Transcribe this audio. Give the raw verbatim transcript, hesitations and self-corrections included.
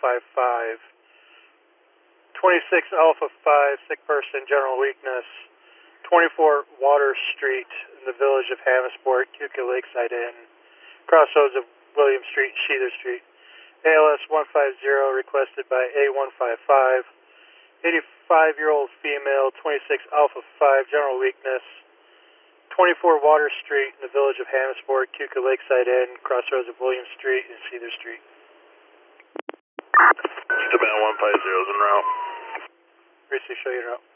five five. twenty-six Alpha five, sick person, general weakness. twenty-four Water Street in the village of Hamasport, Keuka Lakeside Inn. Crossroads of William Street, Sheether Street. A L S one five zero requested by A one five five. eighty-five-year-old female, twenty-six Alpha five, general weakness. twenty-four Water Street in the village of Hamasport, Keuka Lakeside Inn. Crossroads of William Street and Sheether Street. Esteban one five zero is en route. three six, show you en route.